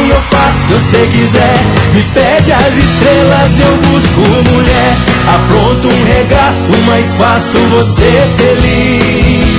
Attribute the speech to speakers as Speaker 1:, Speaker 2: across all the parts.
Speaker 1: bem, eu faço o que você quiser. Me pede as estrelas, eu busco mulher. Apronto um regaço, mas faço você feliz.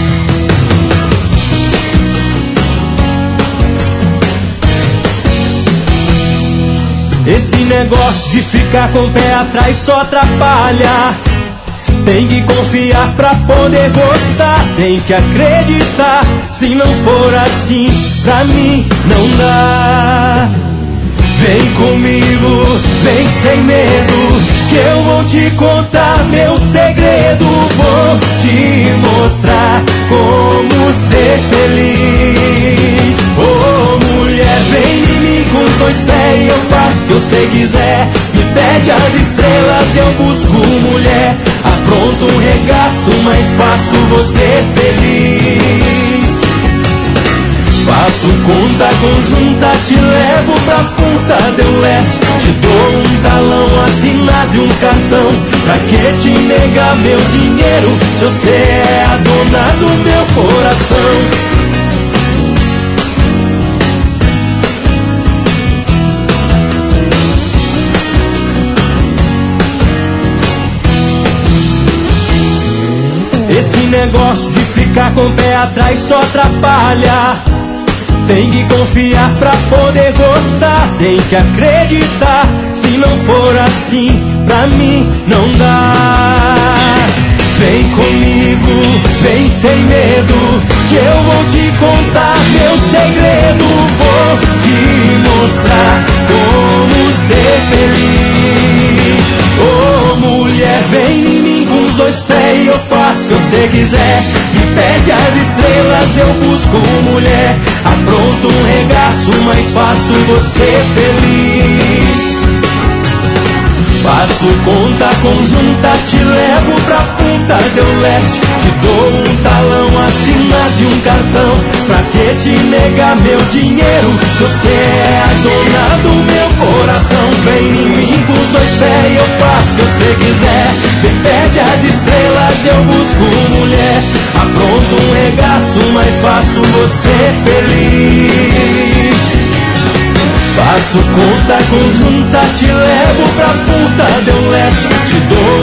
Speaker 1: Esse negócio de ficar com o pé atrás só atrapalha. Tem que confiar pra poder gostar, tem que acreditar. Se não for assim, pra mim não dá. Vem comigo, vem sem medo, que eu vou te contar meu segredo. Vou te mostrar como ser feliz. Oh mulher, vem em mim com os dois pés, eu faço o que você quiser. Me pede as estrelas, eu busco mulher. Apronto um regaço, mas faço você feliz. Faço conta conjunta, te levo pra Punta del Leste. Te dou um talão assinado e um cartão. Pra que te negar meu dinheiro, se você é a dona do meu coração? Esse negócio de ficar com o pé atrás só atrapalha. Tem que confiar pra poder gostar, tem que acreditar. Se não for assim, pra mim não dá. Vem comigo, vem sem medo, que eu vou te contar meu segredo. Vou te mostrar como ser feliz. Oh mulher, vem em mim com os dois pés, eu faço o que você quiser. Me pede as estrelas, eu busco mulher. Apronto um regaço, mas faço você feliz. Faço conta conjunta, te levo pra Punta del Leste. Te dou um talão assinado e um cartão. Pra que te negar meu dinheiro, se você é a dona do meu coração? Vem em mim com os dois pés, eu faço o que você quiser. Me pede as estrelas, eu busco mulher. Apronto um regaço, mas faço você feliz. Faço conta conjunta, te levo pra Punta del Leste. Te dou